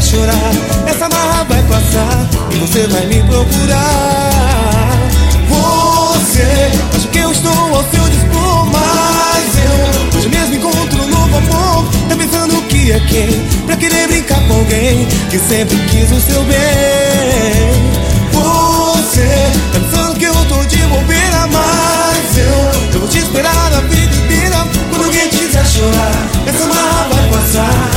chorar, essa marra vai passar e você vai me procurar. Você acha que eu estou ao seu dispor, mas eu hoje mesmo encontro um novo amor. Tá pensando que é quem? Pra querer brincar com alguém que sempre quis o seu bem. Você tá pensando que eu tô de bobeira, mas eu vou te esperar a vida inteira. Quando alguém quiser chorar, essa marra vai passar